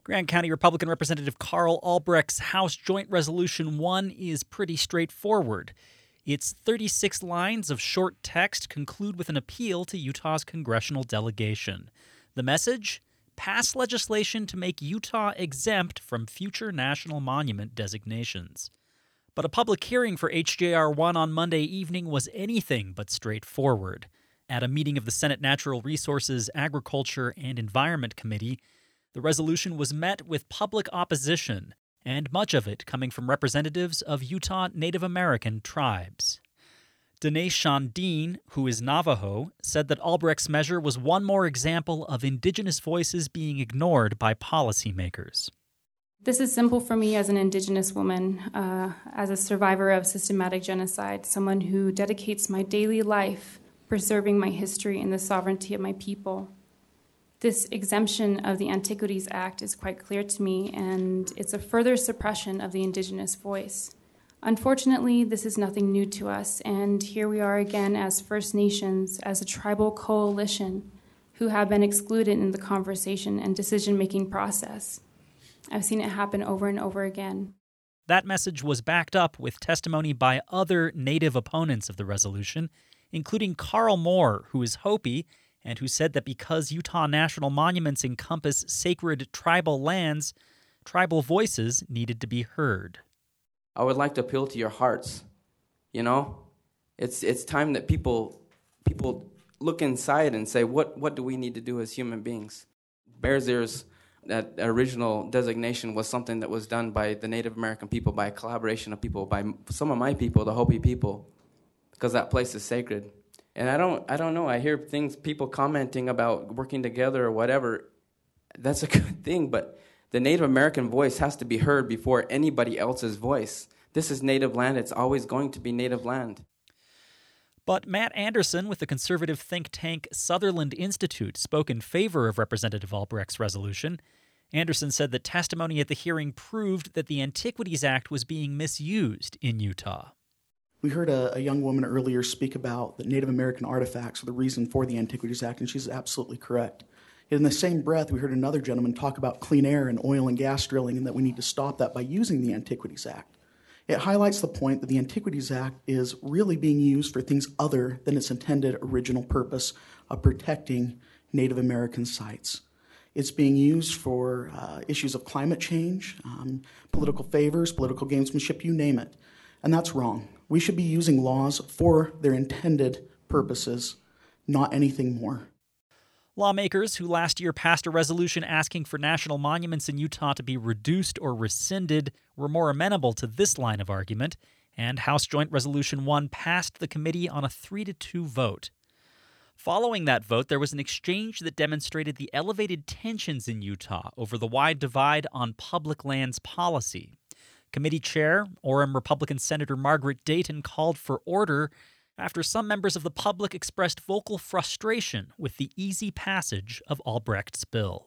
Grand County Republican Representative Carl Albrecht's House Joint Resolution 1 is pretty straightforward. Its 36 lines of short text conclude with an appeal to Utah's congressional delegation. The message? Pass legislation to make Utah exempt from future national monument designations. But a public hearing for HJR 1 on Monday evening was anything but straightforward. At a meeting of the Senate Natural Resources, Agriculture, and Environment Committee, the resolution was met with public opposition, and much of it coming from representatives of Utah Native American tribes. Danae Shandin, who is Navajo, said that Albrecht's measure was one more example of indigenous voices being ignored by policymakers. This is simple for me as an Indigenous woman, as a survivor of systematic genocide, someone who dedicates my daily life preserving my history and the sovereignty of my people. This exemption of the Antiquities Act is quite clear to me, and it's a further suppression of the Indigenous voice. Unfortunately, this is nothing new to us, and here we are again as First Nations, as a tribal coalition who have been excluded in the conversation and decision-making process. I've seen it happen over and over again. That message was backed up with testimony by other Native opponents of the resolution, including Carl Moore, who is Hopi, and who said that because Utah national monuments encompass sacred tribal lands, tribal voices needed to be heard. I would like to appeal to your hearts. You know, it's time that people look inside and say, what do we need to do as human beings? Bears Ears, that original designation was something that was done by the Native American people, by a collaboration of people, by some of my people, the Hopi people, because that place is sacred. And I don't know. I hear people commenting about working together or whatever. That's a good thing, but the Native American voice has to be heard before anybody else's voice. This is Native land. It's always going to be Native land. But Matt Anderson with the conservative think tank Sutherland Institute spoke in favor of Representative Albrecht's resolution. Anderson said that testimony at the hearing proved that the Antiquities Act was being misused in Utah. We heard a young woman earlier speak about that Native American artifacts are the reason for the Antiquities Act, and she's absolutely correct. In the same breath, we heard another gentleman talk about clean air and oil and gas drilling and that we need to stop that by using the Antiquities Act. It highlights the point that the Antiquities Act is really being used for things other than its intended original purpose of protecting Native American sites. It's being used for issues of climate change, political favors, political gamesmanship, you name it. And that's wrong. We should be using laws for their intended purposes, not anything more. Lawmakers who last year passed a resolution asking for national monuments in Utah to be reduced or rescinded were more amenable to this line of argument, and House Joint Resolution 1 passed the committee on a 3-2 vote. Following that vote, there was an exchange that demonstrated the elevated tensions in Utah over the wide divide on public lands policy. Committee Chair, Orem Republican Senator Margaret Dayton called for order after some members of the public expressed vocal frustration with the easy passage of Albrecht's bill.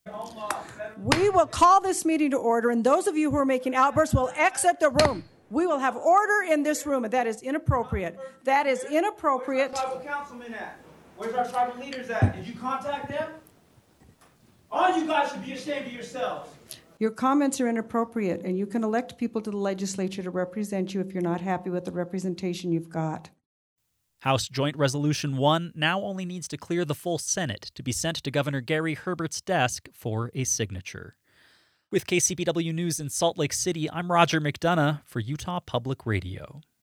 We will call this meeting to order, and those of you who are making outbursts will exit the room. We will have order in this room, and that is inappropriate. That is inappropriate. Where's our tribal councilman at? Where's our tribal leaders at? Did you contact them? All you guys should be ashamed of yourselves. Your comments are inappropriate, and you can elect people to the legislature to represent you if you're not happy with the representation you've got. House Joint Resolution 1 now only needs to clear the full Senate to be sent to Governor Gary Herbert's desk for a signature. With KCPW News in Salt Lake City, I'm Roger McDonough for Utah Public Radio.